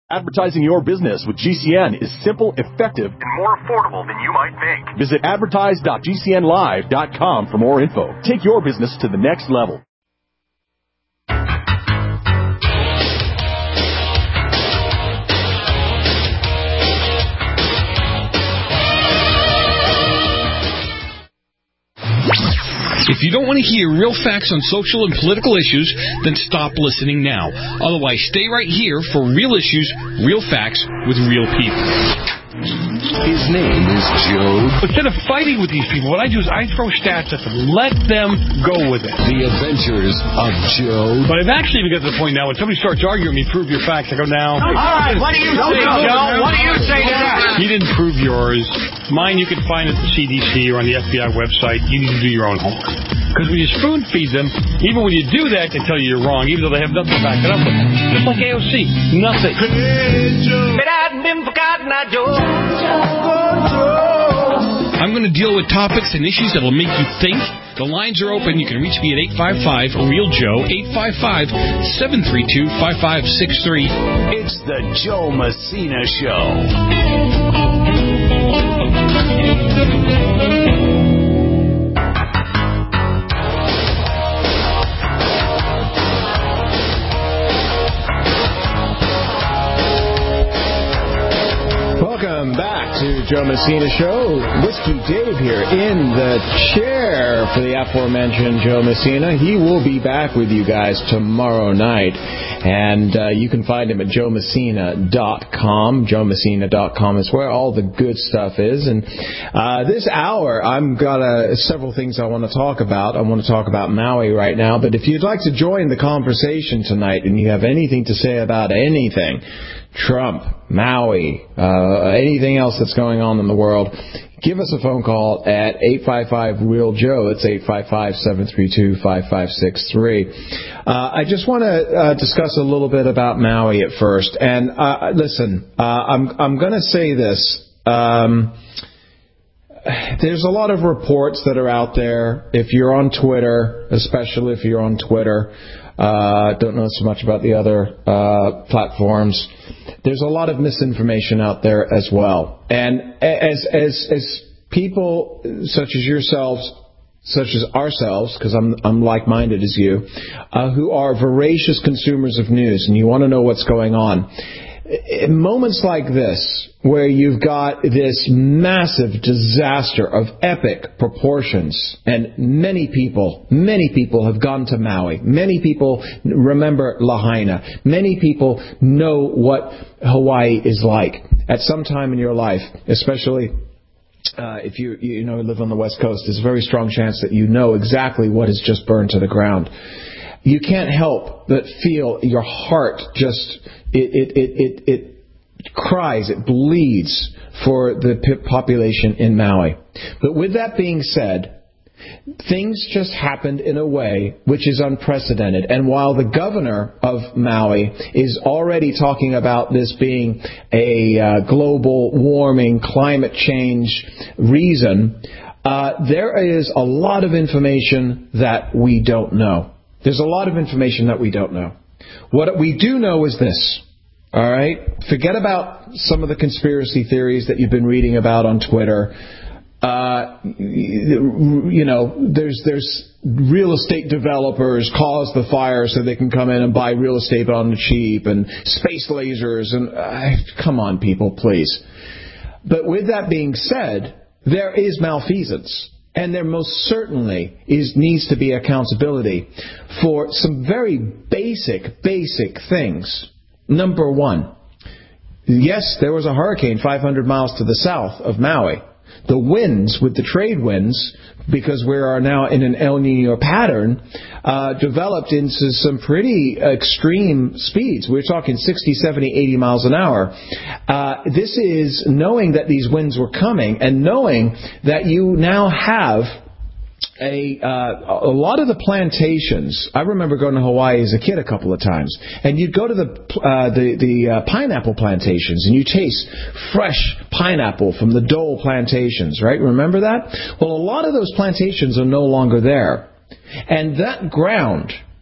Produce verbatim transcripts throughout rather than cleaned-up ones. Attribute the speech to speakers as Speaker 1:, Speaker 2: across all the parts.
Speaker 1: Advertising your business with G C N is simple, effective, and more affordable than you might think. Visit advertise dot g c n live dot com for more info. Take your business to the next level.
Speaker 2: If you don't want to hear real facts on social and political issues, then stop listening now. Otherwise, stay right here for real issues, real facts, with real people.
Speaker 3: His name is Joe.
Speaker 4: Instead of fighting with these people, what I do is I throw stats at them. Let them go with it.
Speaker 3: The Adventures of Joe.
Speaker 4: But I've actually even got to the point now when somebody starts arguing with me, prove your facts. I go, now.
Speaker 5: All right, what do you say, Joe? What do you say to that?
Speaker 4: You didn't prove yours. Mine you can find at the C D C or on the F B I website. You need to do your own homework. Because when you spoon feed them, even when you do that, they tell you you're wrong, even though they have nothing to back it up with. Just like A O C. Nothing.
Speaker 2: I'm going to deal with topics and issues that will make you think. The lines are open. You can reach me at eight five five, real Joe, eight five five, seven three two, five five six three.
Speaker 3: It's the Joe Messina Show.
Speaker 6: Welcome back to Joe Messina Show. Whiskey Dave here in the chair for the aforementioned Joe Messina. He will be back with you guys tomorrow night. And uh, you can find him at joe messina dot com. joe messina dot com is where all the good stuff is. And uh, this hour, I've got uh, several things I want to talk about. I want to talk about Maui right now. But if you'd like to join the conversation tonight and you have anything to say about anything, Trump, Maui, uh, anything else that's going on in the world, give us a phone call at eight five five, real Joe. It's eight five five, seven three two, five five six three. Uh, I just want to uh, discuss a little bit about Maui at first. And uh, listen, uh, I'm, I'm going to say this. Um, there's a lot of reports that are out there. If you're on Twitter, especially if you're on Twitter, uh, don't know so much about the other uh, platforms. There's a lot of misinformation out there as well. And as as as people such as yourselves, such as ourselves, because I'm I'm like-minded as you, uh, who are voracious consumers of news, and you want to know what's going on. In moments like this, where you've got this massive disaster of epic proportions, and many people, many people have gone to Maui. Many people remember Lahaina. Many people know what Hawaii is like at some time in your life, especially uh, if you you know live on the West Coast. There's a very strong chance that you know exactly what has just burned to the ground. You can't help but feel your heart just it it it it, it cries, it bleeds for the population in Maui. But with that being said, things just happened in a way which is unprecedented. And while the governor of Maui is already talking about this being a uh, global warming, climate change reason, uh, there is a lot of information that we don't know. There's a lot of information that we don't know. What we do know is this. All right? Forget about some of the conspiracy theories that you've been reading about on Twitter. Uh, you know, there's there's real estate developers cause the fire so they can come in and buy real estate on the cheap, and space lasers, and uh, come on, people, please. But with that being said, there is malfeasance. And there most certainly is needs to be accountability for some very basic, basic things. Number one, yes, there was a hurricane five hundred miles to the south of Maui. The winds, with the trade winds, because we are now in an El Nino pattern, uh, developed into some pretty extreme speeds. We're talking sixty, seventy, eighty miles an hour. Uh, this is knowing that these winds were coming and knowing that you now have A, uh, a lot of the plantations. I remember going to Hawaii as a kid a couple of times, and you'd go to the uh, the, the uh, pineapple plantations, and you taste fresh pineapple from the Dole plantations, right? Remember that? Well, a lot of those plantations are no longer there, and that ground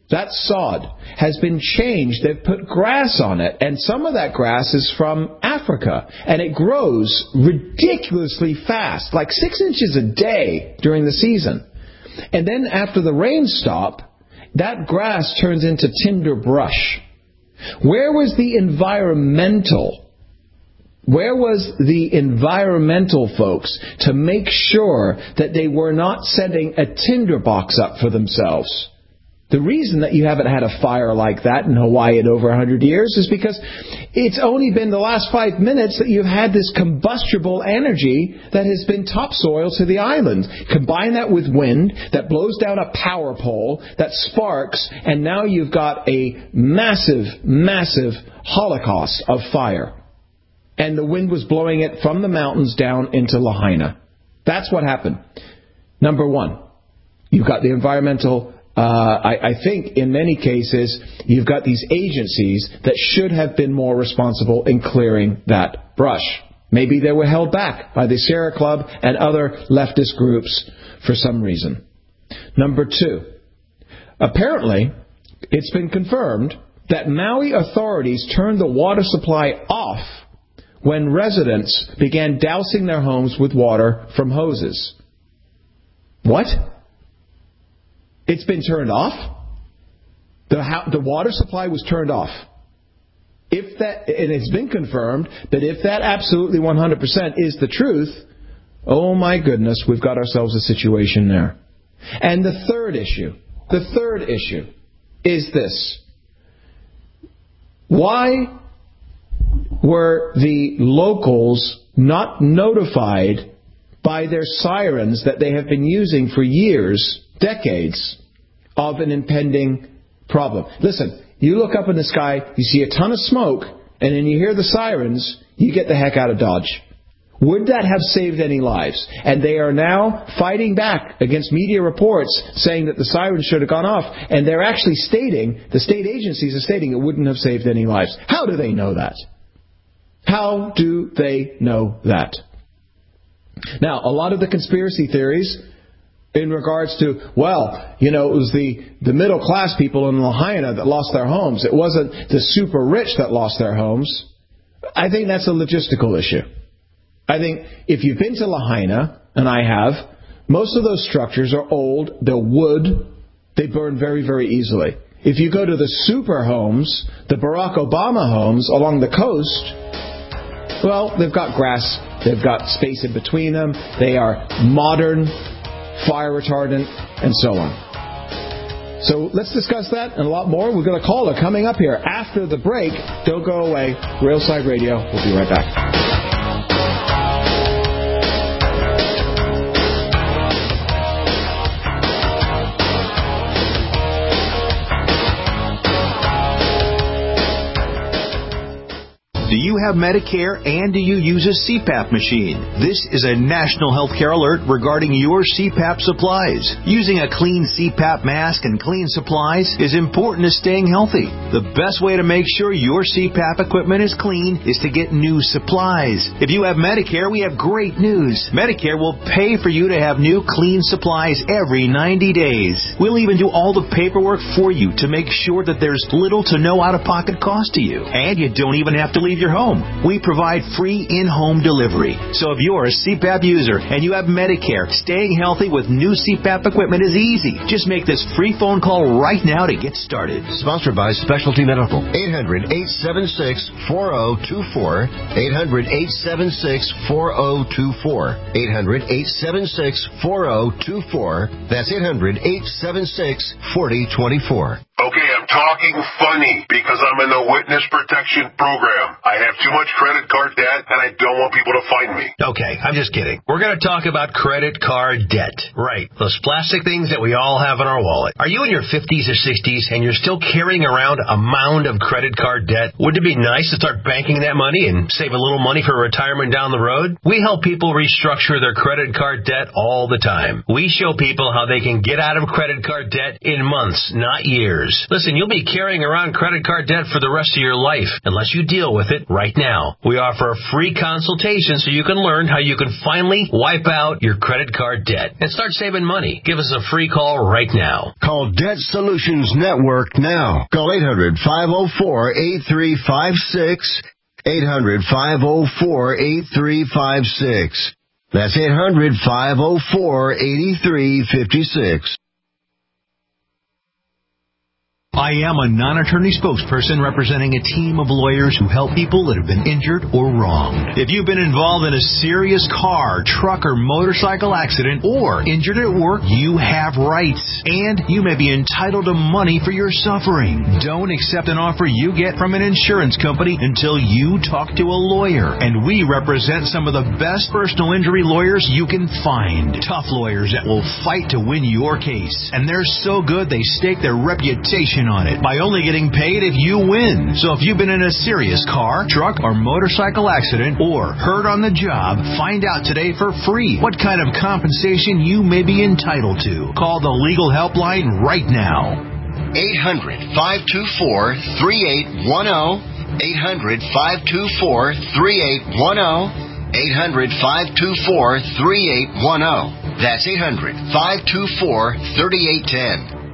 Speaker 6: that sod, has been changed. They've put grass on it, and some of that grass is from Africa, and it grows ridiculously fast, like six inches a day during the season. And then after the rains stop, that grass turns into tinder brush. Where was the environmental Where was the environmental folks to make sure that they were not setting a tinderbox up for themselves? The reason that you haven't had a fire like that in Hawaii in over one hundred years is because it's only been the last five minutes that you've had this combustible energy that has been topsoil to the island. Combine that with wind that blows down a power pole that sparks, and now you've got a massive, massive holocaust of fire. And the wind was blowing it from the mountains down into Lahaina. That's what happened. Number one, you've got the environmental... Uh, I, I think in many cases, you've got these agencies that should have been more responsible in clearing that brush. Maybe they were held back by the Sierra Club and other leftist groups for some reason. Number two, apparently, it's been confirmed that Maui authorities turned the water supply off when residents began dousing their homes with water from hoses. What? It's been turned off? The, how, the water supply was turned off. If that, and it's been confirmed that if that absolutely one hundred percent is the truth, oh my goodness, we've got ourselves a situation there. And the third issue, the third issue is this. Why were the locals not notified by their sirens that they have been using for years, decades, of an impending problem? Listen, you look up in the sky, you see a ton of smoke, and then you hear the sirens, you get the heck out of Dodge. Would that have saved any lives? And they are now fighting back against media reports saying that the sirens should have gone off, and they're actually stating, the state agencies are stating it wouldn't have saved any lives. How do they know that? How do they know that? Now, a lot of the conspiracy theories in regards to, well, you know, it was the, the middle class people in Lahaina that lost their homes. It wasn't the super rich that lost their homes. I think that's a logistical issue. I think if you've been to Lahaina, and I have, most of those structures are old, they're wood, they burn very, very easily. If you go to the super homes, the Barack Obama homes along the coast, well, they've got grass, they've got space in between them, they are modern, fire retardant, and so on. So let's discuss that and a lot more. We've got a caller coming up here after the break. Don't go away. Railside Radio. We'll be right back.
Speaker 7: Do you have Medicare and do you use a C PAP machine? This is a national healthcare alert regarding your C PAP supplies. Using a clean C PAP mask and clean supplies is important to staying healthy. The best way to make sure your C PAP equipment is clean is to get new supplies. If you have Medicare, we have great news. Medicare will pay for you to have new clean supplies every ninety days. We'll even do all the paperwork for you to make sure that there's little to no out-of-pocket cost to you. And you don't even have to leave your home. We provide free in-home delivery. So if you're a C PAP user and you have Medicare, staying healthy with new C PAP equipment is easy. Just make this free phone call right now to get started.
Speaker 8: Sponsored by Specialty Medical. eight hundred, eight seven six, four zero two four. eight hundred, eight seven six, four zero two four. eight hundred, eight seven six, four zero two four. That's eight hundred, eight seven six, four zero two four.
Speaker 9: Okay, I'm talking funny because I'm in the witness protection program. I have too much credit card debt and I don't want people to find me.
Speaker 10: Okay, I'm just kidding. We're going to talk about credit card debt. Right, those plastic things that we all have in our wallet. Are you in your fifties or sixties and you're still carrying around a mound of credit card debt? Wouldn't it be nice to start banking that money and save a little money for retirement down the road? We help people restructure their credit card debt all the time. We show people how they can get out of credit card debt in months, not years. Listen, and you'll be carrying around credit card debt for the rest of your life, unless you deal with it right now. We offer a free consultation so you can learn how you can finally wipe out your credit card debt and start saving money. Give us a free call right now.
Speaker 8: Call Debt Solutions Network now. Call eight hundred, five oh four, eight three five six. eight hundred, five oh four, eight three five six. That's eight hundred, five oh four, eight three five six.
Speaker 7: I am a non-attorney spokesperson representing a team of lawyers who help people that have been injured or wronged. If you've been involved in a serious car, truck, or motorcycle accident or injured at work, you have rights, and you may be entitled to money for your suffering. Don't accept an offer you get from an insurance company until you talk to a lawyer, and we represent some of the best personal injury lawyers you can find. Tough lawyers that will fight to win your case, and they're so good they stake their reputation on it by only getting paid if you win. So if you've been in a serious car, truck, or motorcycle accident or hurt on the job, find out today for free what kind of compensation you may be entitled to. Call the legal helpline right now.
Speaker 8: eight hundred, five two four, three eight one zero. eight hundred, five two four, three eight one zero. eight hundred, five two four, three eight one zero. That's eight hundred, five two four, three eight one zero.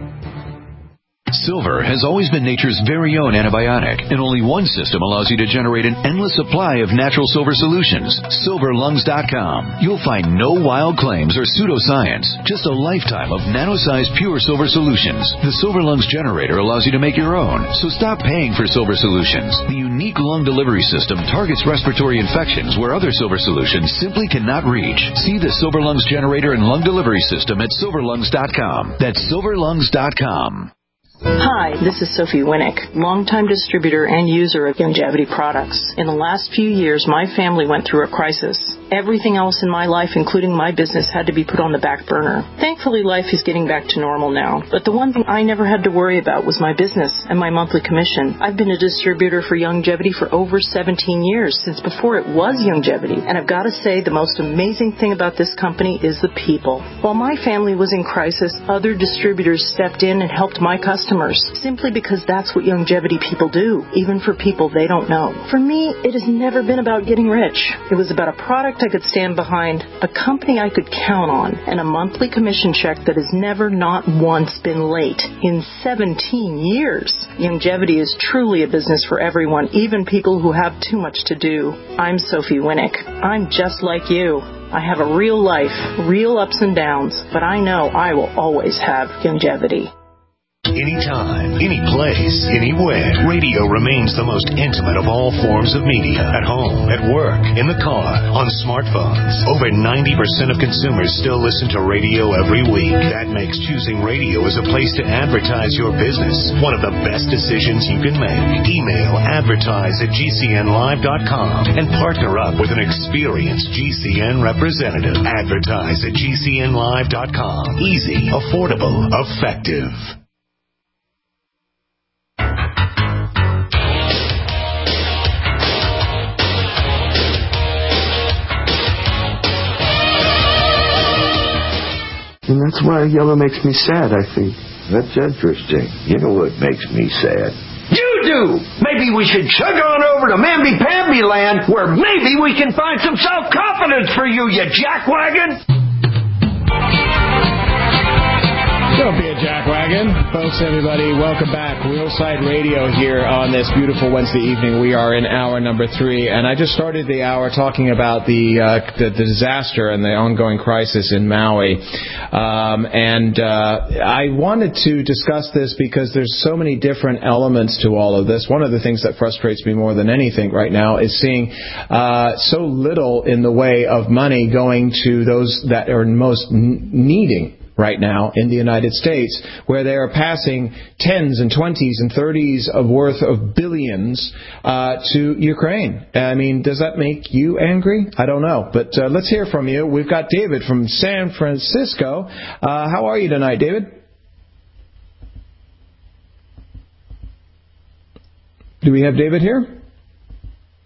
Speaker 11: Silver has always been nature's very own antibiotic, and only one system allows you to generate an endless supply of natural silver solutions. silver lungs dot com. You'll find no wild claims or pseudoscience, just a lifetime of nano-sized pure silver solutions. The Silver Lungs generator allows you to make your own, so stop paying for silver solutions. The unique lung delivery system targets respiratory infections where other silver solutions simply cannot reach. See the Silver Lungs generator and lung delivery system at silver lungs dot com. That's silver lungs dot com.
Speaker 12: Hi, this is Sophie Winnick, longtime distributor and user of Youngevity products. In the last few years, my family went through a crisis. Everything else in my life, including my business, had to be put on the back burner. Thankfully, life is getting back to normal now. But the one thing I never had to worry about was my business and my monthly commission. I've been a distributor for Youngevity for over seventeen years, since before it was Youngevity. And I've got to say, the most amazing thing about this company is the people. While my family was in crisis, other distributors stepped in and helped my customers, simply because that's what Youngevity people do, even for people they don't know. For me, it has never been about getting rich. It was about a product I could stand behind, a company I could count on, and a monthly commission check that has never not once been late in seventeen years. Youngevity is truly a business for everyone, even people who have too much to do. I'm Sophie Winnick. I'm just like you. I have a real life, real ups and downs, but I know I will always have Youngevity.
Speaker 3: Anytime, any place, anywhere, radio remains the most intimate of all forms of media. At home, at work, in the car, on smartphones. Over ninety percent of consumers still listen to radio every week. That makes choosing radio as a place to advertise your business one of the best decisions you can make. Email advertise at G C N live dot com and partner up with an experienced G C N representative. Advertise at G C N live dot com. Easy, affordable, effective.
Speaker 13: And that's why yellow makes me sad, I think. That's interesting. You know what makes me sad?
Speaker 5: You do! Maybe we should chug on over to Mamby-Pamby land, where maybe we can find some self-confidence for you, you jackwagon!
Speaker 6: Don't be a jackwagon. Folks, everybody, welcome back. Realside Radio here on this beautiful Wednesday evening. We are in hour number three, and I just started the hour talking about the uh, the, the disaster and the ongoing crisis in Maui. Um, and uh, I wanted to discuss this because there's so many different elements to all of this. One of the things that frustrates me more than anything right now is seeing uh, so little in the way of money going to those that are most n- needing right now in the United States, where they are passing tens and twenties and thirties of worth of billions uh, to Ukraine. I mean, does that make you angry? I don't know. But uh, let's hear from you. We've got David from San Francisco. Uh, how are you tonight, David? Do we have David here?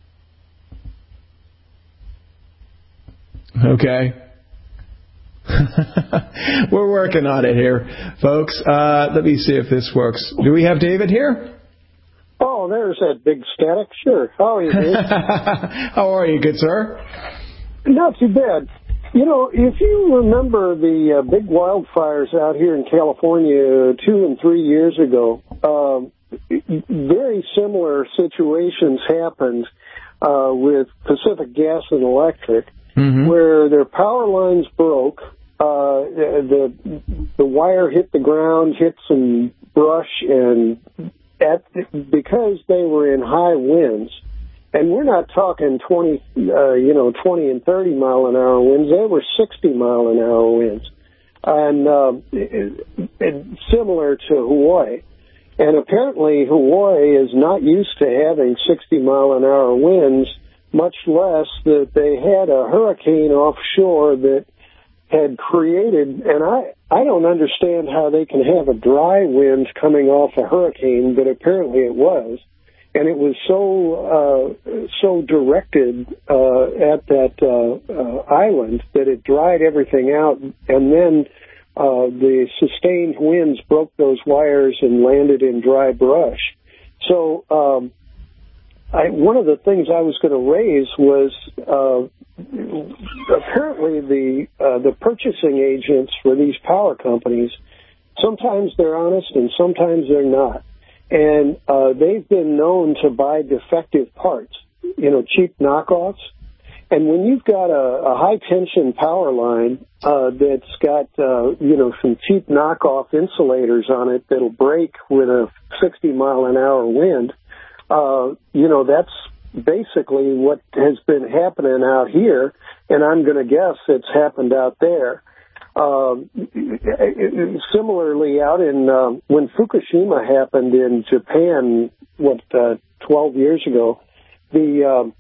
Speaker 6: Okay. We're working on it here, folks. Uh, let me see if this works. Do we have David here?
Speaker 14: Oh, there's that big static. Sure. How are you, Dave?
Speaker 6: How are you, good sir?
Speaker 14: Not too bad. You know, if you remember the uh, big wildfires out here in California two and three years ago, um, very similar situations happened uh, with Pacific Gas and Electric, mm-hmm. where their power lines broke. Uh, the the wire hit the ground, hit some brush, and at because they were in high winds. And we're not talking twenty, uh, you know, twenty and thirty mile an hour winds. They were sixty mile an hour winds, and uh, it, it, similar to Hawaii. And apparently, Hawaii is not used to having sixty mile an hour winds, much less that they had a hurricane offshore that had created. And I, I don't understand how they can have a dry wind coming off a hurricane, but apparently it was. And it was so uh, so directed uh, at that uh, uh, island that it dried everything out, and then uh, the sustained winds broke those wires and landed in dry brush. So um, I, one of the things I was going to raise was uh, apparently the uh, the purchasing agents for these power companies, sometimes they're honest and sometimes they're not. And uh, they've been known to buy defective parts, you know, cheap knockoffs. And when you've got a, a high-tension power line uh, that's got, uh, you know, some cheap knockoff insulators on it that'll break with a sixty mile an hour wind, uh, you know, that's basically what has been happening out here. And I'm going to guess it's happened out there. Um, similarly, out in uh, when Fukushima happened in Japan, what uh, twelve years ago, the um,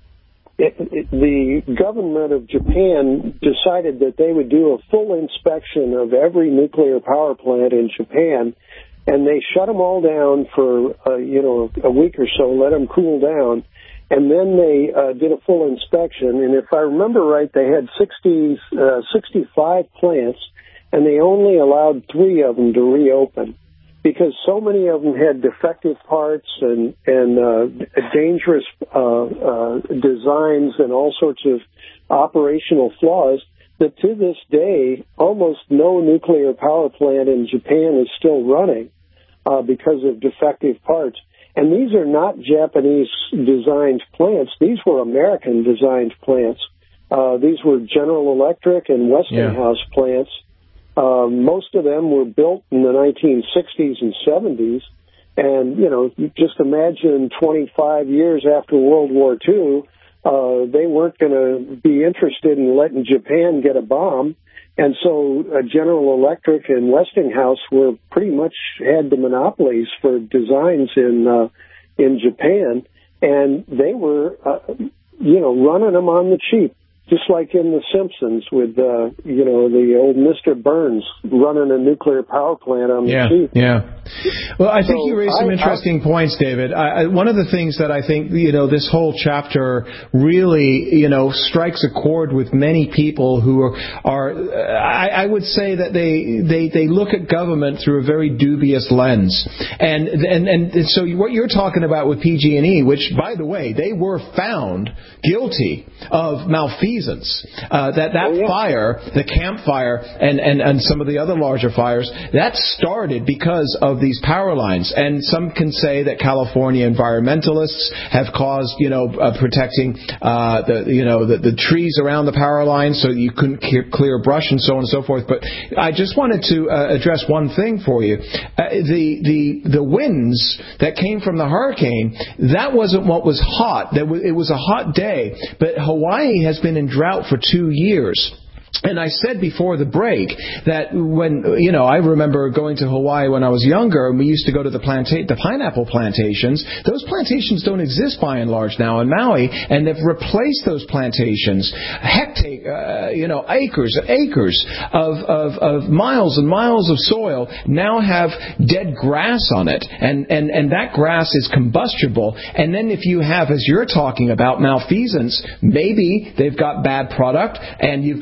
Speaker 14: it, it, the government of Japan decided that they would do a full inspection of every nuclear power plant in Japan, and they shut them all down for uh, you know a week or so, let them cool down. And then they uh, did a full inspection, and if I remember right, they had sixty, uh, sixty-five plants, and they only allowed three of them to reopen because so many of them had defective parts and and uh, dangerous uh, uh, designs and all sorts of operational flaws that to this day, almost no nuclear power plant in Japan is still running uh, because of defective parts. And these are not Japanese-designed plants. These were American-designed plants. Uh, these were General Electric and Westinghouse yeah. plants. Uh, most of them were built in the nineteen sixties and seventies. And, you know, just imagine twenty-five years after World War Two, uh, they weren't going to be interested in letting Japan get a bomb. And so uh, General Electric and Westinghouse were pretty much had the monopolies for designs in uh, in Japan, and they were, uh, you know, running them on the cheap, just like in The Simpsons with, uh, you know, the old Mister Burns running a nuclear power plant on
Speaker 6: yeah,
Speaker 14: the cheap.
Speaker 6: Yeah. Well, I think
Speaker 14: so
Speaker 6: you raised some
Speaker 14: I,
Speaker 6: interesting
Speaker 14: I,
Speaker 6: points, David. I, I, one of the things that I think, you know, this whole chapter really, you know, strikes a chord with many people who are, are I, I would say that they, they, they look at government through a very dubious lens. And, and, and so what you're talking about with P G and E, which, by the way, they were found guilty of malfeasance. Uh, that that oh, yeah. fire, the Camp Fire, and, and, and some of the other larger fires, that started because of these power lines. And some can say that California environmentalists have caused, you know, uh, protecting uh, the, you know, the, the trees around the power lines so you couldn't clear brush and so on and so forth. But I just wanted to uh, address one thing for you. Uh, the the the winds that came from the hurricane, that wasn't what was hot. That was, it was a hot day, but Hawaii has been in drought for two years. And I said before the break that when, you know, I remember going to Hawaii when I was younger, and we used to go to the planta- the pineapple plantations. Those plantations don't exist by and large now in Maui, and they've replaced those plantations, hectare, uh, you know, acres and acres of, of, of miles and miles of soil now have dead grass on it, and, and, and that grass is combustible. And then if you have, as you're talking about, malfeasance, maybe they've got bad product, and you've got eighty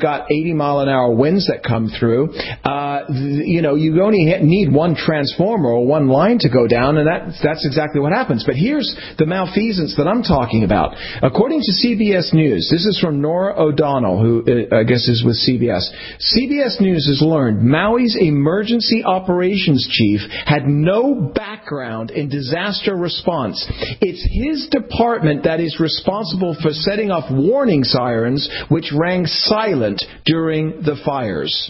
Speaker 6: eighty mile an hour winds that come through, uh, you know, you only need one transformer or one line to go down, and that, that's exactly what happens. But here's the malfeasance that I'm talking about. According to C B S News, this is from Nora O'Donnell, who uh, I guess is with C B S. C B S News has learned Maui's emergency operations chief had no background in disaster response. It's his department that is responsible for setting off warning sirens, which rang silent during the fires.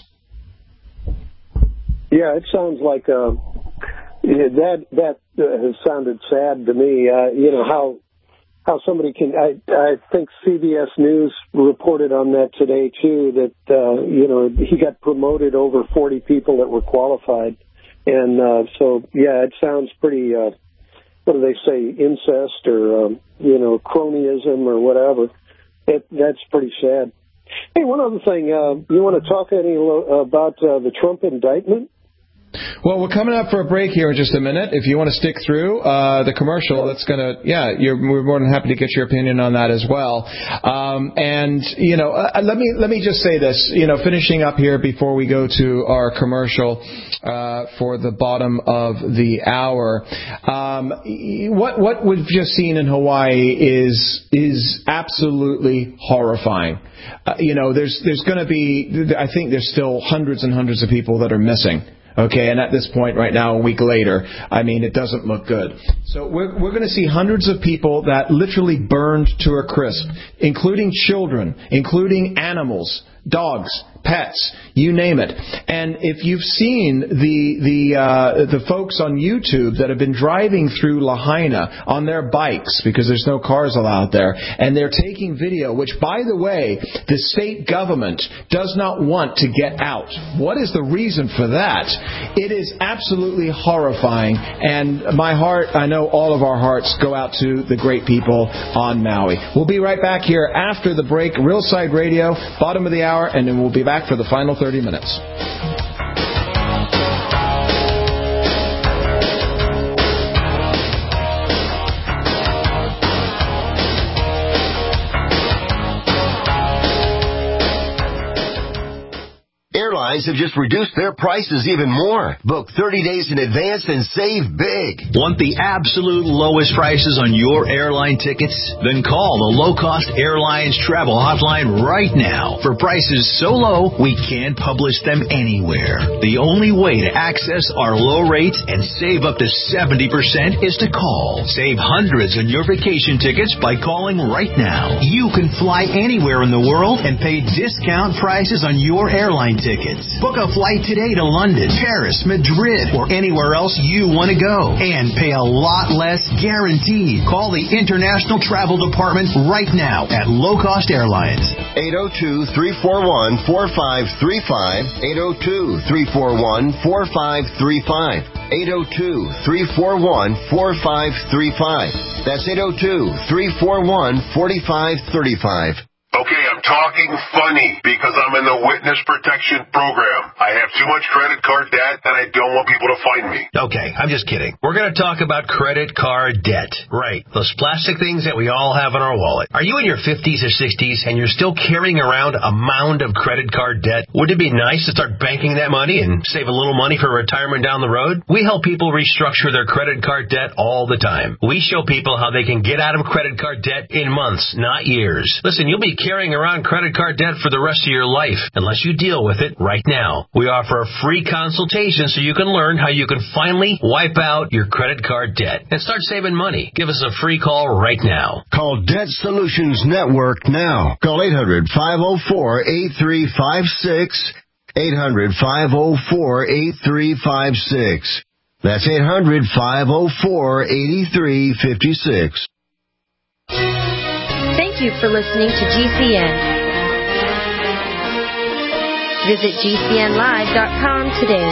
Speaker 14: Yeah, it sounds like uh, that. That uh, has sounded sad to me. Uh, you know how how somebody can. I I think C B S News reported on that today too. That uh, you know he got promoted over forty people that were qualified, and uh, so yeah, it sounds pretty. Uh, what do they say? Incest or um, you know cronyism or whatever. It, that's pretty sad. Hey, one other thing. Uh, you want to talk any lo- about uh, the Trump indictment?
Speaker 6: Well, we're coming up for a break here in just a minute. If you want to stick through uh, the commercial, that's going to, yeah, you're, we're more than happy to get your opinion on that as well. Um, and, you know, uh, let me let me just say this, you know, finishing up here before we go to our commercial uh, for the bottom of the hour. Um, what what we've just seen in Hawaii is is absolutely horrifying. Uh, you know, there's there's going to be, I think there's still hundreds and hundreds of people that are missing. Okay, and at this point right now, a week later, I mean, it doesn't look good. So we're, we're going to see hundreds of people that literally burned to a crisp, including children, including animals, dogs, pets, you name it. And if you've seen the the uh, the folks on YouTube that have been driving through Lahaina on their bikes, because there's no cars allowed there, and they're taking video, which, by the way, the state government does not want to get out. What is the reason for that? It is absolutely horrifying, and my heart, I know all of our hearts go out to the great people on Maui. We'll be right back here after the break, Real Side Radio, bottom of the hour, and then we'll be back for the final thirty minutes.
Speaker 8: Airlines have just reduced their prices even more. Book thirty days in advance and save big.
Speaker 3: Want the absolute lowest prices on your airline tickets? Then call the Low Cost Airlines Travel Hotline right now for prices so low we can't publish them anywhere. The only way to access our low rates and save up to seventy percent is to call. Save hundreds on your vacation tickets by calling right now. You can fly anywhere in the world and pay discount prices on your airline tickets. Book a flight today to London, Paris, Madrid, or anywhere else you want to go. And pay a lot less guaranteed. Call the International Travel Department right now at Low Cost Airlines.
Speaker 8: eight oh two, three four one, four five three five. eight oh two, three four one, four five three five. eight oh two, three four one, four five three five. That's eight oh two, three four one, four five three five.
Speaker 9: Okay, I'm talking funny because I'm in the witness protection program. I have too much credit card debt and I don't want people to find me.
Speaker 10: Okay, I'm just kidding. We're going to talk about credit card debt. Right. Those plastic things that we all have in our wallet. Are you in your fifties or sixties and you're still carrying around a mound of credit card debt? Would it be nice to start banking that money and save a little money for retirement down the road? We help people restructure their credit card debt all the time. We show people how they can get out of credit card debt in months, not years. Listen, you'll be carrying around credit card debt for the rest of your life unless you deal with it right now. We offer a free consultation so you can learn how you can finally wipe out your credit card debt and start saving money. Give us a free call right now.
Speaker 8: Call Debt Solutions Network now. Call eight hundred, five oh four, eight three five six. eight hundred, five oh four, eight three five six. That's eight hundred, five oh four, eight three five six.
Speaker 15: Thank you for listening to G C N. Visit G C N live dot com today.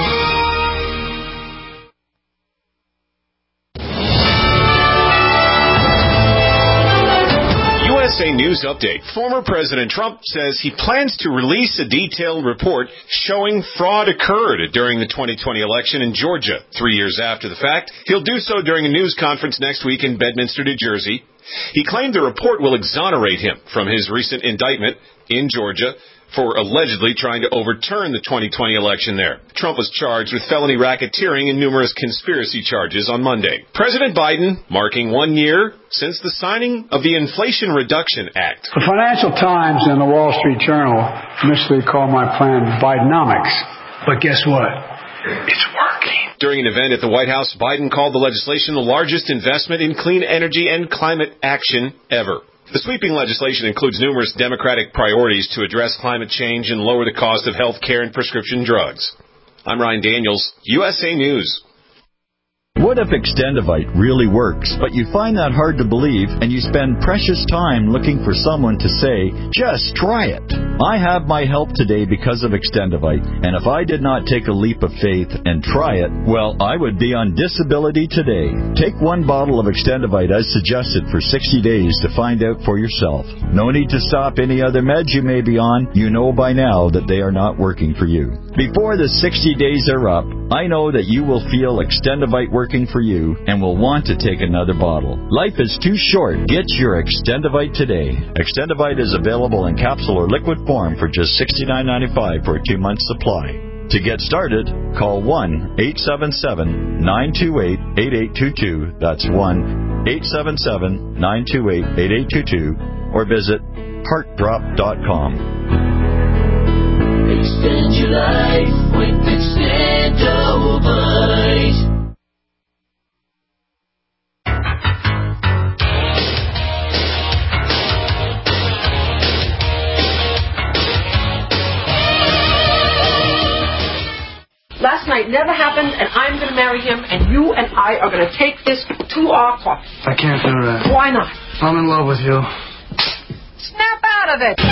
Speaker 1: U S A News Update. Former President Trump says he plans to release a detailed report showing fraud occurred during the twenty twenty election in Georgia. Three years after the fact, he'll do so during a news conference next week in Bedminster, New Jersey. He claimed the report will exonerate him from his recent indictment in Georgia for allegedly trying to overturn the twenty twenty election there. Trump was charged with felony racketeering and numerous conspiracy charges on Monday. President Biden marking one year since the signing of the Inflation Reduction Act.
Speaker 16: The Financial Times and the Wall Street Journal initially called my plan Bidenomics. But guess what? It's working.
Speaker 1: During an event at the White House, Biden called the legislation the largest investment in clean energy and climate action ever. The sweeping legislation includes numerous Democratic priorities to address climate change and lower the cost of health care and prescription drugs. I'm Ryan Daniels, U S A News.
Speaker 17: What if Extendivite really works, but you find that hard to believe and you spend precious time looking for someone to say, just try it? I have my help today because of Extendivite, and if I did not take a leap of faith and try it, well, I would be on disability today. Take one bottle of Extendivite as suggested for sixty days to find out for yourself. No need to stop any other meds you may be on. You know by now that they are not working for you. Before the sixty days are up, I know that you will feel Extendivite working for you and will want to take another bottle. Life is too short. Get your Extendivite today. Extendivite is available in capsule or liquid form for just sixty-nine ninety-five for a two-month supply. To get started, call one eight seven seven, nine two eight, eight eight two two. That's one eight seven seven, nine two eight, eight eight two two. Or visit heart drop dot com.
Speaker 18: Extend your life with Extendivite.
Speaker 19: Last night never happened, and I'm going to marry him, and you and I are going to take this to our court.
Speaker 16: I can't do that.
Speaker 19: Why not?
Speaker 16: I'm in love with you.
Speaker 19: Snap out of it.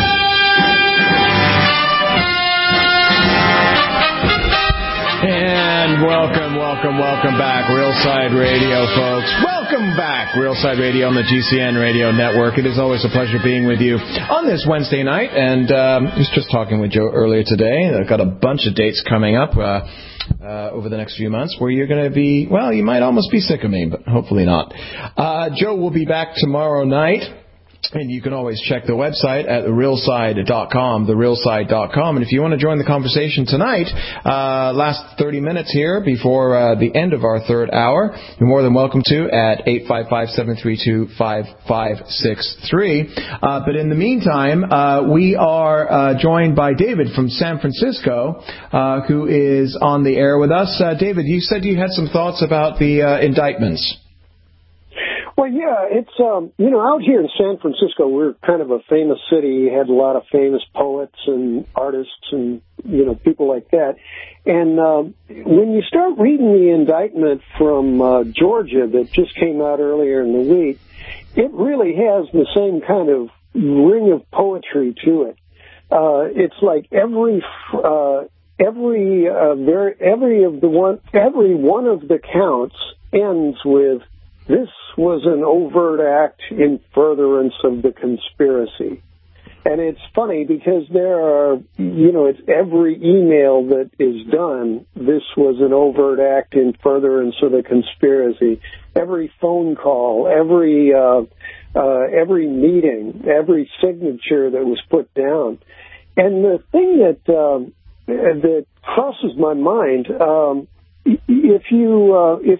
Speaker 6: And welcome, welcome, welcome back, Realside Radio, folks. Welcome back, Realside Radio on the G C N Radio Network. It is always a pleasure being with you on this Wednesday night. And um, I was just talking with Joe earlier today. I've got a bunch of dates coming up uh, uh, over the next few months where you're going to be, well, you might almost be sick of me, but hopefully not. Uh, Joe will be back tomorrow night. And you can always check the website at the real side dot com, the real side dot com. And if you want to join the conversation tonight, uh, last thirty minutes here before uh, the end of our third hour, you're more than welcome to at eight five five, seven three two, five five six three. Uh, but in the meantime, uh, we are uh, joined by David from San Francisco, uh, who is on the air with us. Uh, David, you said you had some thoughts about the uh, indictments.
Speaker 14: Well, yeah, it's, um, you know, out here in San Francisco, we're kind of a famous city. You had a lot of famous poets and artists and, you know, people like that. And um, when you start reading the indictment from uh, Georgia that just came out earlier in the week, it really has the same kind of ring of poetry to it. Uh, it's like every, uh, every, uh, very, every of the one, every one of the counts ends with, "This was an overt act in furtherance of the conspiracy." And it's funny because there are, you know, it's every email that is done, "This was an overt act in furtherance of the conspiracy." Every phone call, every, uh, uh, every meeting, every signature that was put down. And the thing that, um, that crosses my mind, um, if you, uh, if,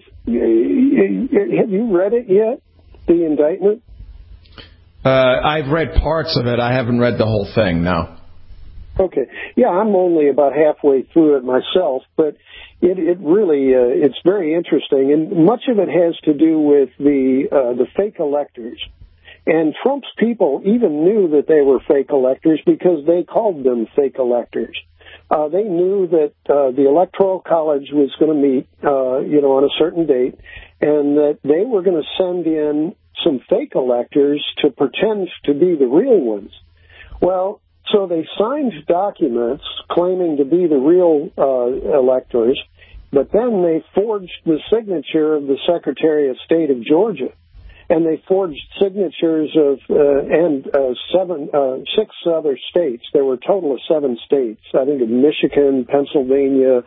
Speaker 14: have you read it yet, the indictment?
Speaker 6: Uh, I've read parts of it. I haven't read the whole thing, no.
Speaker 14: Okay. Yeah, I'm only about halfway through it myself, but it, it really, uh, it's very interesting. And much of it has to do with the, uh, the fake electors. And Trump's people even knew that they were fake electors because they called them fake electors. Uh, they knew that uh, the Electoral College was going to meet, uh, you know, on a certain date, and that they were going to send in some fake electors to pretend to be the real ones. Well, so they signed documents claiming to be the real uh, electors, but then they forged the signature of the Secretary of State of Georgia. And they forged signatures of uh, and uh, seven, uh, six other states. There were a total of seven states. I think of Michigan, Pennsylvania,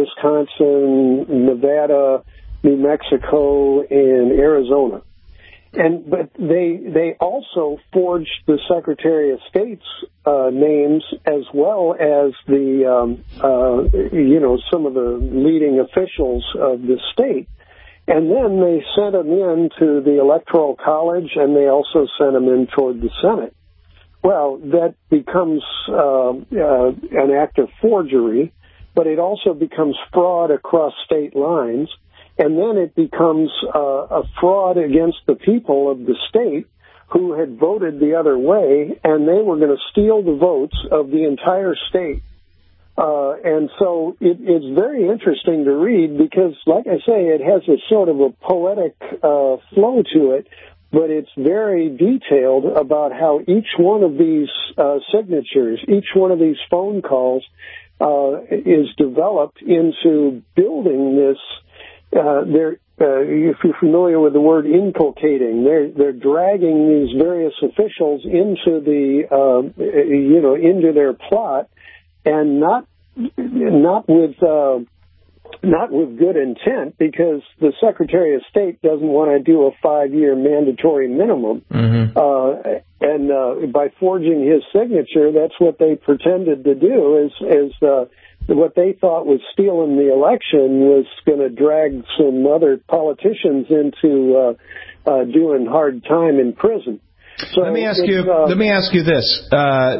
Speaker 14: Wisconsin, Nevada, New Mexico, and Arizona. and but they they also forged the Secretary of State's uh, names as well as the um, uh, you know some of the leading officials of the state, and then they sent them in to the Electoral College, and they also sent them in toward the Senate. Well, that becomes uh, uh, an act of forgery, but it also becomes fraud across state lines. And then it becomes uh, a fraud against the people of the state who had voted the other way, and they were going to steal the votes of the entire state. Uh, and so it, it's very interesting to read because, like I say, it has a sort of a poetic uh, flow to it, but it's very detailed about how each one of these uh, signatures, each one of these phone calls uh, is developed into building this. Uh, they're, uh, if you're familiar with the word inculcating, they're they're dragging these various officials into the, uh, you know, into their plot, and not not with uh, not with good intent, because the Secretary of State doesn't want to do a five-year mandatory minimum, mm-hmm. uh, and uh, by forging his signature, that's what they pretended to do. Is is uh, what they thought was stealing the election was going to drag some other politicians into uh, uh, doing hard time in prison. So
Speaker 6: let me ask you. Uh, let me ask you this: uh,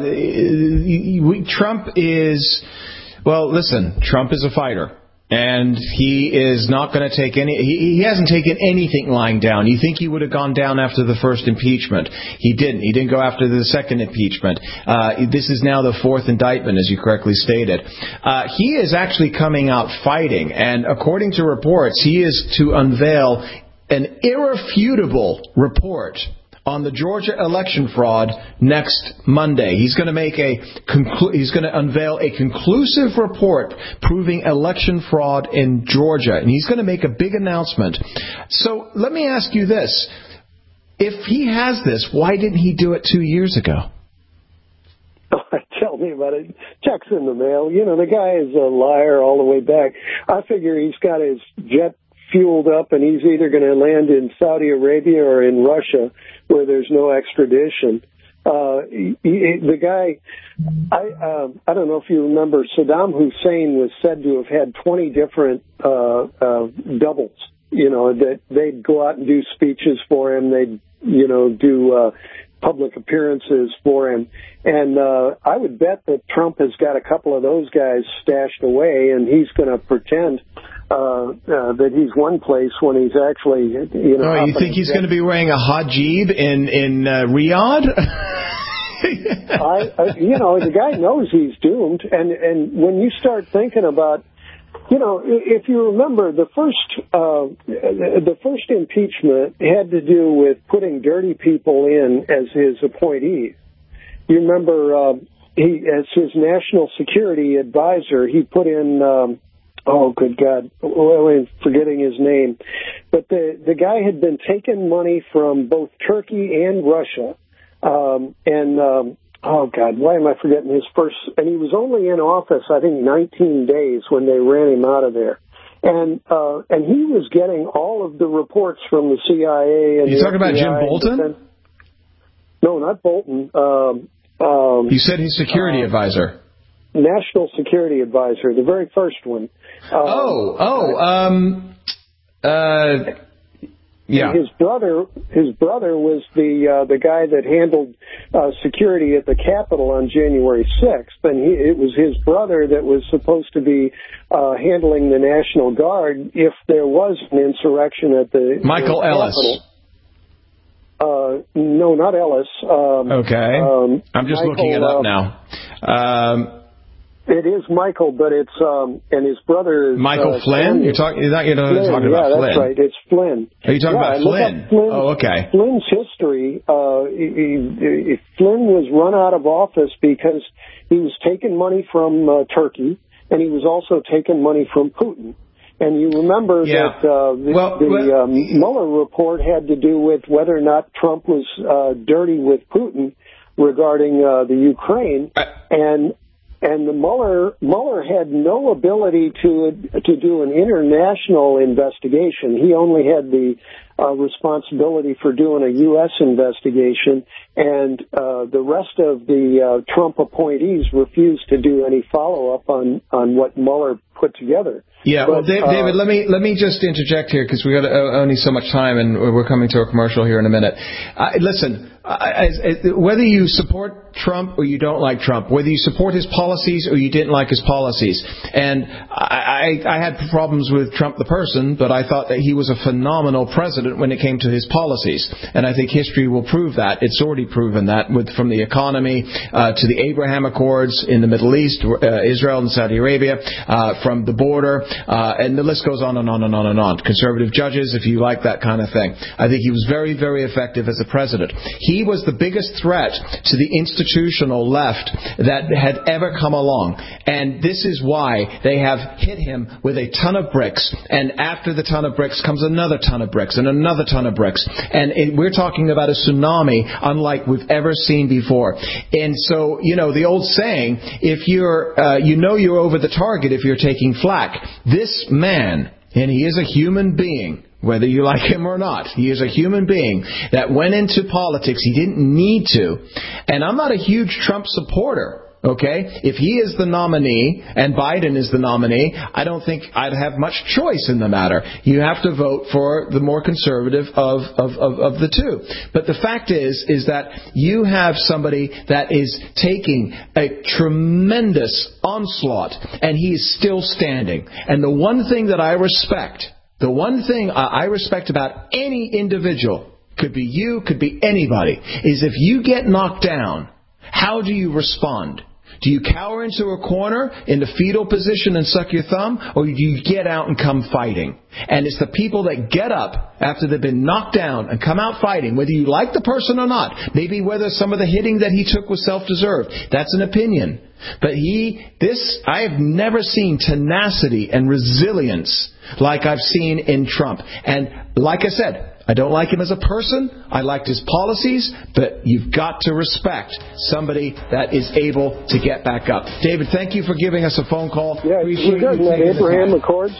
Speaker 6: we, Trump is well. Listen, Trump is a fighter. And he is not going to take any, he, he hasn't taken anything lying down. You think he would have gone down after the first impeachment. He didn't. He didn't go after the second impeachment. Uh, this is now the fourth indictment, as you correctly stated. Uh, he is actually coming out fighting. And according to reports, he is to unveil an irrefutable report on the Georgia election fraud next Monday. He's going to make a conclu- he's going to unveil a conclusive report proving election fraud in Georgia, and he's going to make a big announcement. So let me ask you this: if he has this, why didn't he do it two years ago?
Speaker 14: Tell me about it. Checks in the mail. You know, the guy is a liar all the way back. I figure he's got his jet fueled up, and he's either going to land in Saudi Arabia or in Russia, where there's no extradition. Uh, he, he, the guy, I uh, I don't know if you remember, Saddam Hussein was said to have had twenty different uh, uh, doubles. You know, that they'd go out and do speeches for him. They'd, you know, do uh, public appearances for him. And uh, I would bet that Trump has got a couple of those guys stashed away, and he's going to pretend Uh, uh, that he's one place when he's actually, you know.
Speaker 6: Oh, you think he's going to be wearing a hijab in in uh, Riyadh?
Speaker 14: I, I, you know, the guy knows he's doomed, and and when you start thinking about, you know, if you remember the first uh, the first impeachment had to do with putting dirty people in as his appointees. You remember uh, he as his national security advisor, he put in. Um, Oh, good God. Well, I'm forgetting his name. But the, the guy had been taking money from both Turkey and Russia. Um, and, um, oh, God, why am I forgetting his first? And he was only in office, I think, nineteen days when they ran him out of there. And uh, and he was getting all of the reports from the C I A. And
Speaker 6: you talking about Jim Bolton?
Speaker 14: Then, no, not Bolton. Um, um,
Speaker 6: you said his security uh, advisor.
Speaker 14: National Security Advisor, the very first one. Uh,
Speaker 6: oh, oh, um, uh, yeah.
Speaker 14: His brother, his brother was the uh, the guy that handled uh, security at the Capitol on January sixth, and he, it was his brother that was supposed to be uh, handling the National Guard if there was an insurrection at the
Speaker 6: Michael
Speaker 14: the
Speaker 6: Ellis.
Speaker 14: Capitol. Uh, no, not Ellis. Um,
Speaker 6: okay,
Speaker 14: um,
Speaker 6: I'm just
Speaker 14: Michael,
Speaker 6: looking it up
Speaker 14: uh,
Speaker 6: now. Um,
Speaker 14: It is Michael, but it's um, and his brother is
Speaker 6: Michael
Speaker 14: uh,
Speaker 6: Flynn. You're talking. You're not, you're not
Speaker 14: Flynn,
Speaker 6: talking
Speaker 14: yeah,
Speaker 6: about
Speaker 14: that's
Speaker 6: Flynn.
Speaker 14: right. It's Flynn.
Speaker 6: Are you talking
Speaker 14: yeah,
Speaker 6: about Flynn?
Speaker 14: Flynn?
Speaker 6: Oh, okay.
Speaker 14: Flynn's history. Uh, he, he, Flynn was run out of office because he was taking money from uh, Turkey, and he was also taking money from Putin. And you remember
Speaker 6: yeah.
Speaker 14: that uh, the,
Speaker 6: well,
Speaker 14: the
Speaker 6: well,
Speaker 14: um, Mueller report had to do with whether or not Trump was uh, dirty with Putin regarding uh, the Ukraine,
Speaker 6: I,
Speaker 14: and. And the Mueller, Mueller had no ability to to do an international investigation. He only had the uh, responsibility for doing a U S investigation, and uh, the rest of the uh, Trump appointees refused to do any follow-up on, on what Mueller put together.
Speaker 6: Yeah,
Speaker 14: but,
Speaker 6: well, Dave,
Speaker 14: uh,
Speaker 6: David, let me let me just interject here because we got uh, only so much time, and we're coming to a commercial here in a minute. Uh, listen, I, I, whether you support Trump or you don't like Trump, whether you support his policies or you didn't like his policies, and I, I, I had problems with Trump the person, but I thought that he was a phenomenal president when it came to his policies, and I think history will prove that. It's already proven that, with from the economy uh, to the Abraham Accords in the Middle East, uh, Israel and Saudi Arabia, uh, from the border. Uh, and the list goes on and on and on and on. Conservative judges, if you like that kind of thing. I think he was very, very effective as a president. He was the biggest threat to the institutional left that had ever come along. And this is why they have hit him with a ton of bricks. And after the ton of bricks comes another ton of bricks and another ton of bricks. And it, we're talking about a tsunami unlike we've ever seen before. And so, you know, the old saying, if you're, uh, you know you're over the target if you're taking flack. This man, and he is a human being, whether you like him or not, he is a human being that went into politics. He didn't need to. And I'm not a huge Trump supporter. Okay? If he is the nominee and Biden is the nominee, I don't think I'd have much choice in the matter. You have to vote for the more conservative of, of, of, of the two. But the fact is, is that you have somebody that is taking a tremendous onslaught and he is still standing. And the one thing that I respect, the one thing I respect about any individual, could be you, could be anybody, is if you get knocked down, how do you respond? Do you cower into a corner in the fetal position and suck your thumb, or do you get out and come fighting? And it's the people that get up after they've been knocked down and come out fighting, whether you like the person or not. Maybe whether some of the hitting that he took was self-deserved. That's an opinion. But he, this, I have never seen tenacity and resilience like I've seen in Trump. And like I said, I don't like him as a person. I liked his policies, but you've got to respect somebody that is able to get back up. David, thank you for giving us a phone call.
Speaker 14: Yeah,
Speaker 6: Appreciate
Speaker 14: you taking that Abraham Accords.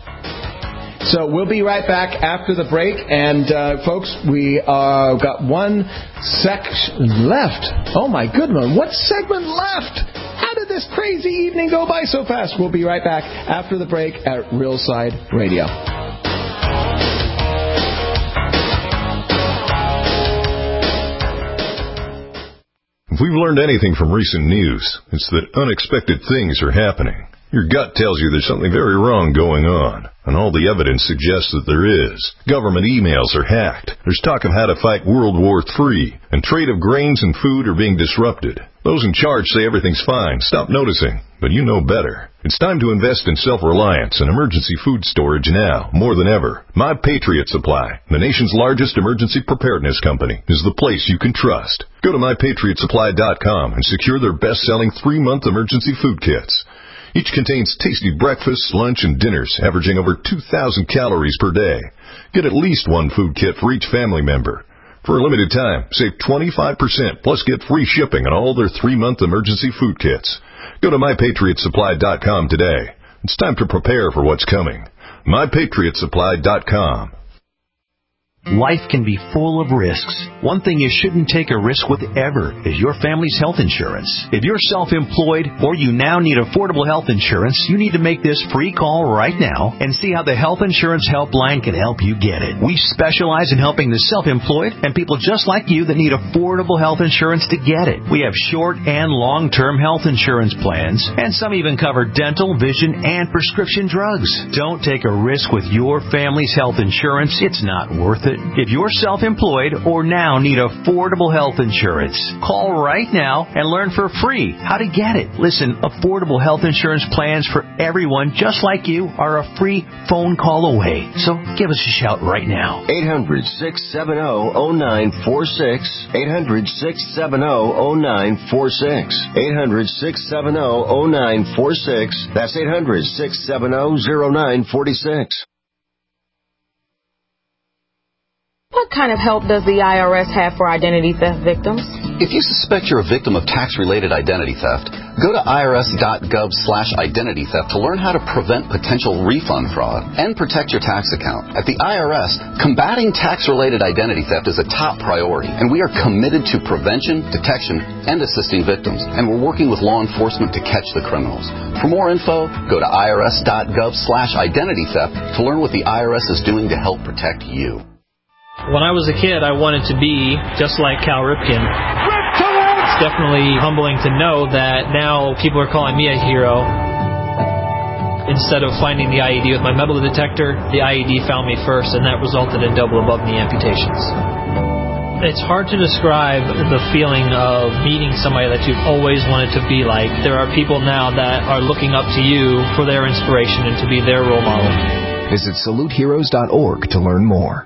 Speaker 6: So we'll be right back after the break. And, uh, folks, we uh, got one section left. Oh, my goodness. What segment left? How did this crazy evening go by so fast? We'll be right back after the break at Realside Radio.
Speaker 20: If we've learned anything from recent news, it's that unexpected things are happening. Your gut tells you there's something very wrong going on, and all the evidence suggests that there is. Government emails are hacked. There's talk of how to fight World War Three, and trade of grains and food are being disrupted. Those in charge say everything's fine. Stop noticing, but you know better. It's time to invest in self-reliance and emergency food storage now, more than ever. My Patriot Supply, the nation's largest emergency preparedness company, is the place you can trust. Go to my patriot supply dot com and secure their best-selling three-month emergency food kits. Each contains tasty breakfasts, lunch, and dinners averaging over two thousand calories per day. Get at least one food kit for each family member. For a limited time, save twenty-five percent, plus get free shipping on all their three-month emergency food kits. Go to my patriot supply dot com today. It's time to prepare for what's coming. my patriot supply dot com.
Speaker 21: Life can be full of risks. One thing you shouldn't take a risk with ever is your family's health insurance. If you're self-employed or you now need affordable health insurance, you need to make this free call right now and see how the Health Insurance Helpline can help you get it. We specialize in helping the self-employed and people just like you that need affordable health insurance to get it. We have short and long-term health insurance plans, and some even cover dental, vision, and prescription drugs. Don't take a risk with your family's health insurance. It's not worth it. If you're self-employed or now need affordable health insurance, call right now and learn for free how to get it. Listen, affordable health insurance plans for everyone just like you are a free phone call away. So give us a shout right now.
Speaker 8: eight hundred, six seven zero, zero nine four six. eight hundred, six seven zero, zero nine four six. eight hundred, six seven zero, zero nine four six. That's eight hundred, six seven zero, zero nine four six.
Speaker 22: What kind of help does the I R S have for identity theft victims?
Speaker 4: If you suspect you're a victim of tax-related identity theft, go to irs.gov slash identity theft to learn how to prevent potential refund fraud and protect your tax account. At the I R S, combating tax-related identity theft is a top priority, and we are committed to prevention, detection, and assisting victims, and we're working with law enforcement to catch the criminals. For more info, go to irs.gov slash identity theft to learn what the I R S is doing to help protect you.
Speaker 22: When I was a kid, I wanted to be just like Cal Ripken. It's definitely humbling to know that now people are calling me a hero. Instead of finding the I E D with my metal detector, the I E D found me first, and that resulted in double above knee amputations. It's hard to describe the feeling of meeting somebody that you've always wanted to be like. There are people now that are looking up to you for their inspiration and to be their role model.
Speaker 23: Visit salute heroes dot org to learn more.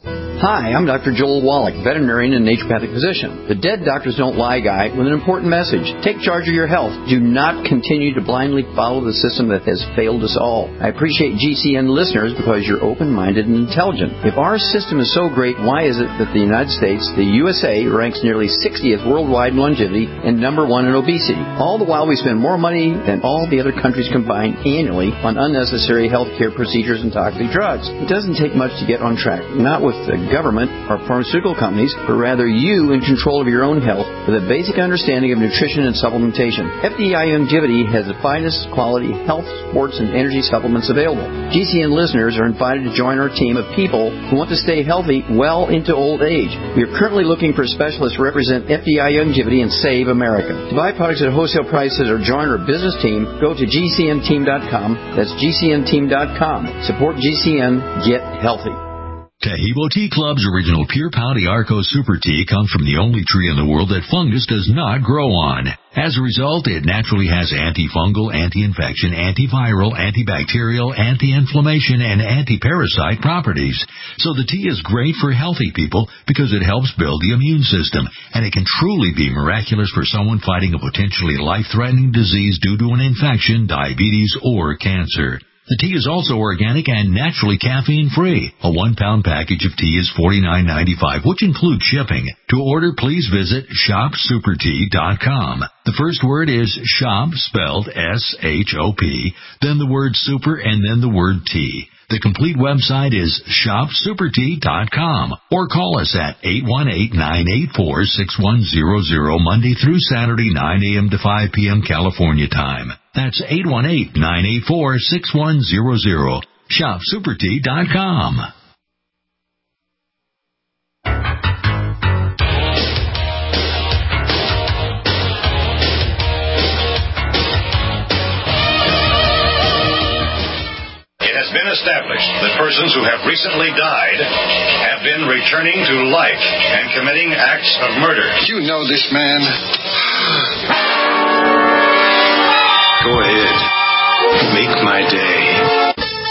Speaker 24: Hi, I'm Doctor Joel Wallach, veterinarian and naturopathic physician. The Dead Doctors Don't Lie guy with an important message. Take charge of your health. Do not continue to blindly follow the system that has failed us all. I appreciate G C N listeners because you're open-minded and intelligent. If our system is so great, why is it that the United States, the U S A, ranks nearly sixtieth worldwide in longevity and number one in obesity? All the while we spend more money than all the other countries combined annually on unnecessary health care procedures and toxic drugs. It doesn't take much to get on track. Not with the government or pharmaceutical companies, but rather you in control of your own health with a basic understanding of nutrition and supplementation. F D I Longevity has the finest quality health, sports, and energy supplements available. G C N listeners are invited to join our team of people who want to stay healthy well into old age. We are currently looking for specialists to represent F D I Longevity and Save America. To buy products at wholesale prices or join our business team, go to G C N team dot com. That's G C N team dot com. Support G C N. Get healthy.
Speaker 11: Tahibo Tea Club's original Pure Pouty Arco Super Tea comes from the only tree in the world that fungus does not grow on. As a result, it naturally has antifungal, anti-infection, antiviral, antibacterial, anti-inflammation, and anti-parasite properties. So the tea is great for healthy people because it helps build the immune system, and it can truly be miraculous for someone fighting a potentially life-threatening disease due to an infection, diabetes, or cancer. The tea is also organic and naturally caffeine-free. A one-pound package of tea is forty-nine ninety-five, which includes shipping. To order, please visit shop super tea dot com. The first word is shop, spelled S H O P, then the word super, and then the word tea. The complete website is shop super tea dot com, or call us at eight one eight, nine eight four, six one zero zero Monday through Saturday, nine a.m. to five p.m. California time. That's eight one eight, nine eight four, six one zero zero. shop super tea dot com.
Speaker 25: Been established that persons who have recently died have been returning to life and committing acts of murder.
Speaker 26: You know this man.
Speaker 25: Go ahead. Make my day.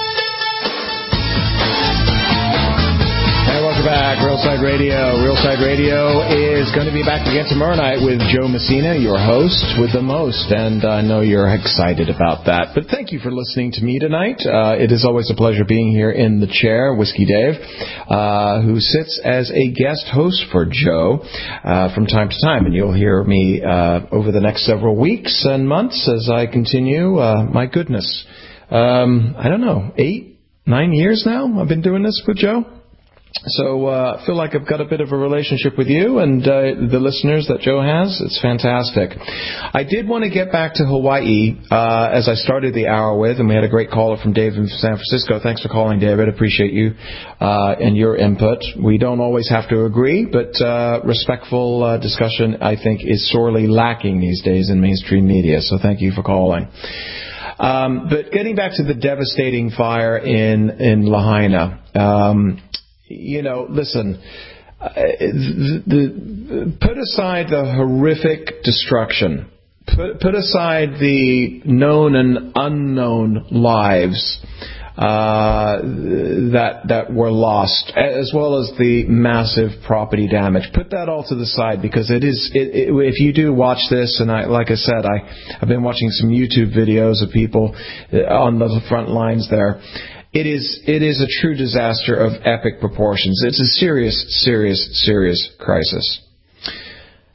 Speaker 6: Hey, welcome back. Realside Radio. Realside Radio is going to be back again tomorrow night with Joe Messina, your host with the most, and I know you're excited about that. But thank you for listening to me tonight. Uh, it is always a pleasure being here in the chair, Whiskey Dave, uh, who sits as a guest host for Joe uh, from time to time, and you'll hear me uh, over the next several weeks and months as I continue. Uh, my goodness, um, I don't know, eight, nine years now I've been doing this with Joe. So uh, I feel like I've got a bit of a relationship with you and uh, the listeners that Joe has. It's fantastic. I did want to get back to Hawaii, uh, as I started the hour with, and we had a great caller from Dave in San Francisco. Thanks for calling, David. Appreciate you uh, and your input. We don't always have to agree, but uh, respectful uh, discussion, I think, is sorely lacking these days in mainstream media. So thank you for calling. Um, but getting back to the devastating fire in, in Lahaina, um, you know, listen, uh, the, the, put aside the horrific destruction, put, put aside the known and unknown lives uh, that that were lost, as well as the massive property damage. Put that all to the side, because it is. It, it, if you do watch this, and I, like I said, I I've been watching some YouTube videos of people on the front lines there. It is it is a true disaster of epic proportions. It's a serious, serious, serious crisis.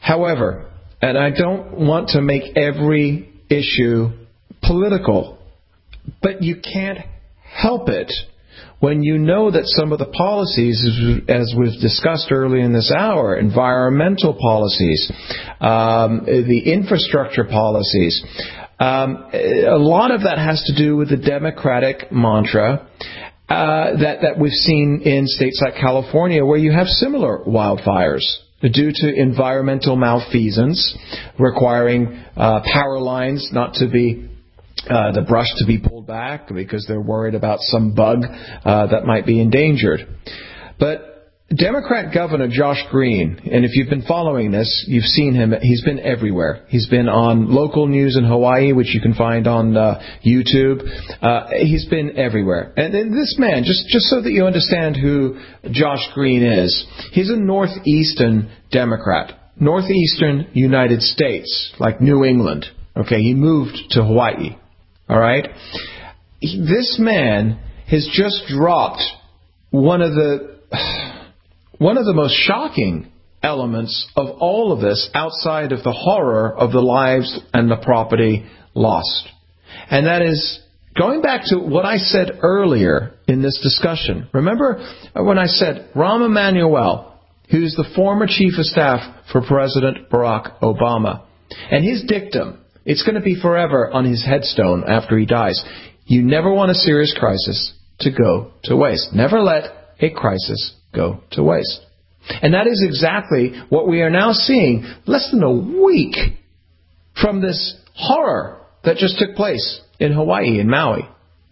Speaker 6: However, and I don't want to make every issue political, but you can't help it when you know that some of the policies, as we've discussed earlier in this hour, environmental policies, um, the infrastructure policies, um, a lot of that has to do with the Democratic mantra uh, that, that we've seen in states like California, where you have similar wildfires due to environmental malfeasance, requiring uh, power lines not to be Uh, the brush to be pulled back because they're worried about some bug uh, that might be endangered. But Democrat Governor Josh Green, and if you've been following this, you've seen him. He's been everywhere. He's been on local news in Hawaii, which you can find on uh, YouTube. Uh, he's been everywhere. And, and this man, just, just so that you understand who Josh Green is, he's a northeastern Democrat, northeastern United States, like New England. Okay, he moved to Hawaii. All right? This man has just dropped one of the one of the most shocking elements of all of this outside of the horror of the lives and the property lost. And that is going back to what I said earlier in this discussion. Remember when I said Rahm Emanuel, who's the former chief of staff for President Barack Obama, and his dictum, it's going to be forever on his headstone after he dies. You never want a serious crisis to go to waste. Never let a crisis go to waste. And that is exactly what we are now seeing less than a week from this horror that just took place in Hawaii, in Maui.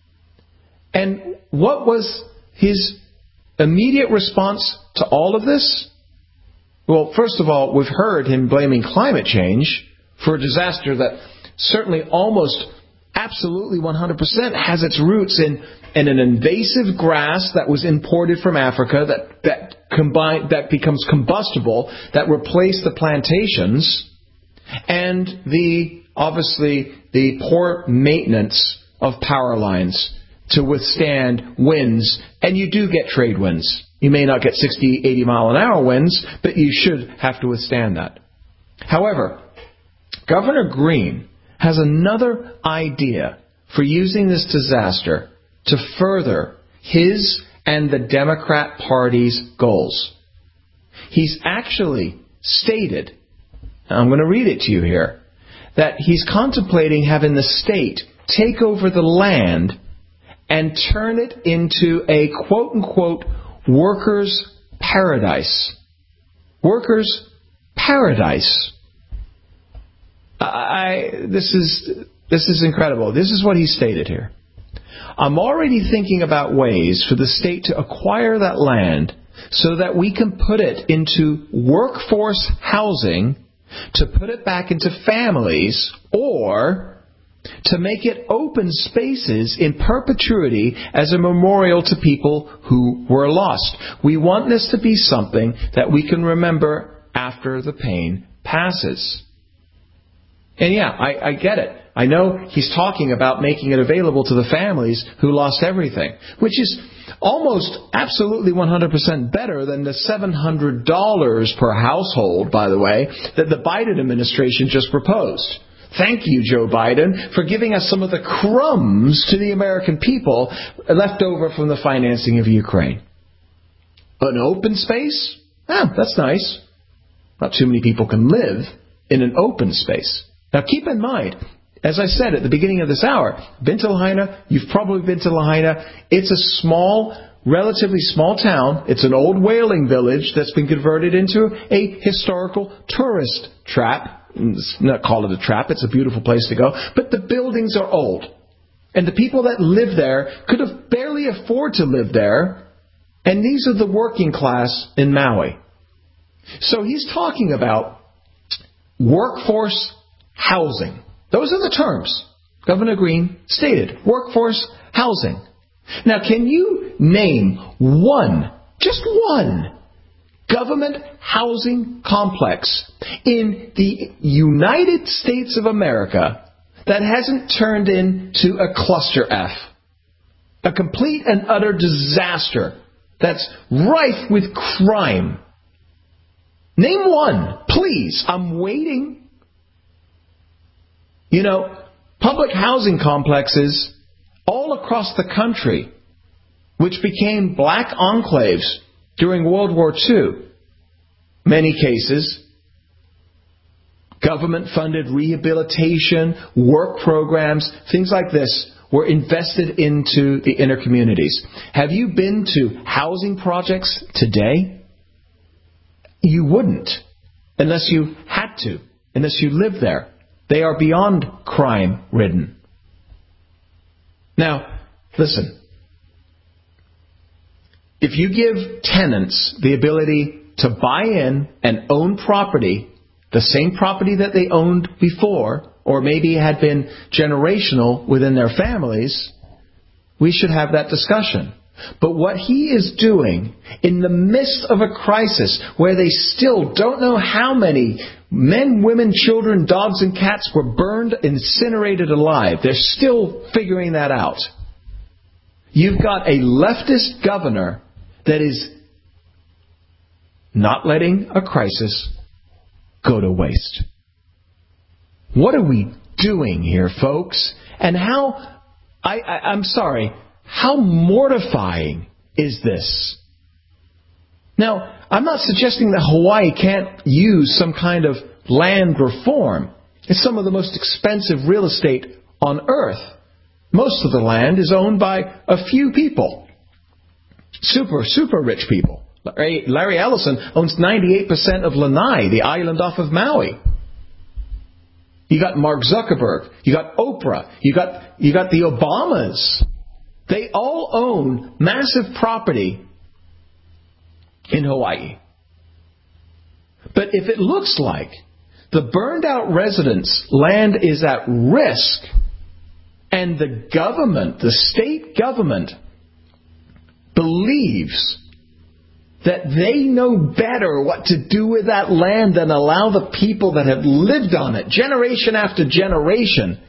Speaker 6: And what was his immediate response to all of this? Well, first of all, we've heard him blaming climate change for a disaster that certainly almost absolutely one hundred percent has its roots in, in an invasive grass that was imported from Africa that, that, combine, that becomes combustible, that replaced the plantations, and the obviously the poor maintenance of power lines to withstand winds. And you do get trade winds. You may not get sixty, eighty mile an hour winds, but you should have to withstand that. However, Governor Green has another idea for using this disaster to further his and the Democrat Party's goals. He's actually stated, and I'm going to read it to you here, that he's contemplating having the state take over the land and turn it into a quote-unquote workers' paradise. Workers' paradise. I, this is this is incredible. This is what he stated here. I'm already thinking about ways for the state to acquire that land so that we can put it into workforce housing, to put it back into families, or to make it open spaces in perpetuity as a memorial to people who were lost. We want this to be something that we can remember after the pain passes. And yeah, I, I get it. I know he's talking about making it available to the families who lost everything, which is almost absolutely one hundred percent better than the seven hundred dollars per household, by the way, that the Biden administration just proposed. Thank you, Joe Biden, for giving us some of the crumbs to the American people left over from the financing of Ukraine. An open space? Ah, that's nice. Not too many people can live in an open space. Now, keep in mind, as I said at the beginning of this hour, been to Lahaina, you've probably been to Lahaina. It's a small, relatively small town. It's an old whaling village that's been converted into a historical tourist trap. Let's not call it a trap. It's a beautiful place to go. But the buildings are old. And the people that live there could have barely afford to live there. And these are the working class in Maui. So he's talking about workforce housing. Those are the terms Governor Green stated. Workforce housing. Now, can you name one, just one, government housing complex in the United States of America that hasn't turned into a cluster F? A complete and utter disaster that's rife with crime. Name one, please. I'm waiting. You know, public housing complexes all across the country, which became black enclaves during World War Two. Many cases, government-funded rehabilitation, work programs, things like this were invested into the inner communities. Have you been to housing projects today? You wouldn't, unless you had to, unless you lived there. They are beyond crime-ridden. Now, listen. If you give tenants the ability to buy in and own property, the same property that they owned before, or maybe had been generational within their families, we should have that discussion. But what he is doing in the midst of a crisis where they still don't know how many men, women, children, dogs, and cats were burned, incinerated alive, they're still figuring that out. You've got a leftist governor that is not letting a crisis go to waste. What are we doing here, folks? And how, I, I, I'm sorry, how mortifying is this? Now, I'm not suggesting that Hawaii can't use some kind of land reform. It's some of the most expensive real estate on earth. Most of the land is owned by a few people. Super, super rich people. Larry, Larry Ellison owns ninety-eight percent of Lanai, the island off of Maui. You got Mark Zuckerberg. You got Oprah. You got, you got the Obamas. They all own massive property in Hawaii. But if it looks like the burned out residents' land is at risk, and the government, the state government, believes that they know better what to do with that land than allow the people that have lived on it generation after generation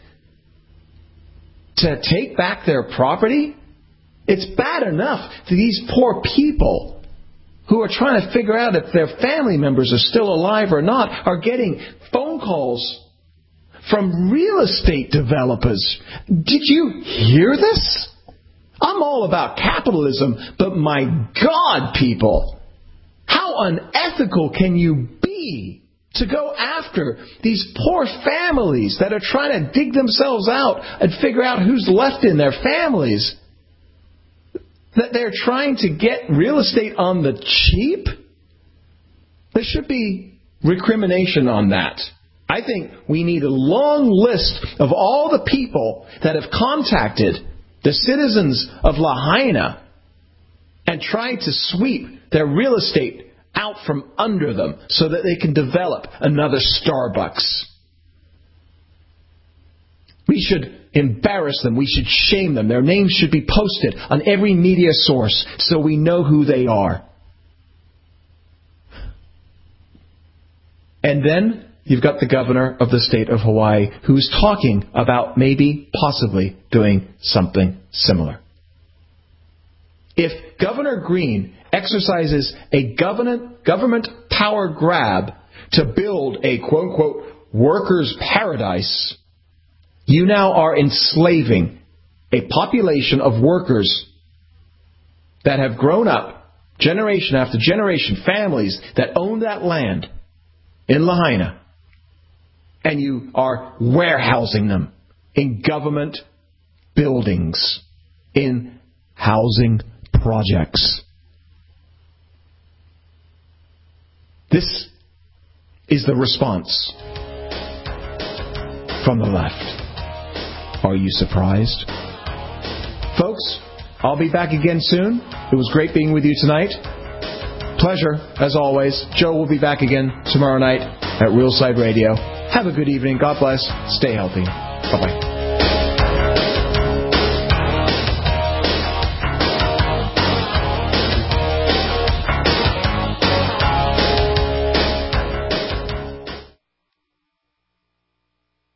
Speaker 6: to take back their property, it's bad enough that these poor people who are trying to figure out if their family members are still alive or not are getting phone calls from real estate developers. Did you hear this? I'm all about capitalism, but my God, people, how unethical can you be to go after these poor families that are trying to dig themselves out and figure out who's left in their families? That they're trying to get real estate on the cheap? There should be recrimination on that. I think we need a long list of all the people that have contacted the citizens of Lahaina and tried to sweep their real estate out from under them so that they can develop another Starbucks. We should embarrass them. We should shame them. Their names should be posted on every media source so we know who they are. And then you've got the governor of the state of Hawaii who's talking about maybe, possibly doing something similar. If Governor Green exercises a government, government power grab to build a quote-unquote workers' paradise, you now are enslaving a population of workers that have grown up generation after generation, families that own that land in Lahaina, and you are warehousing them in government buildings, in housing projects. This is the response from the left. Are you surprised? Folks, I'll be back again soon. It was great being with you tonight. Pleasure, as always. Joe will be back again tomorrow night at Real Side Radio. Have a good evening. God bless. Stay healthy. Bye-bye.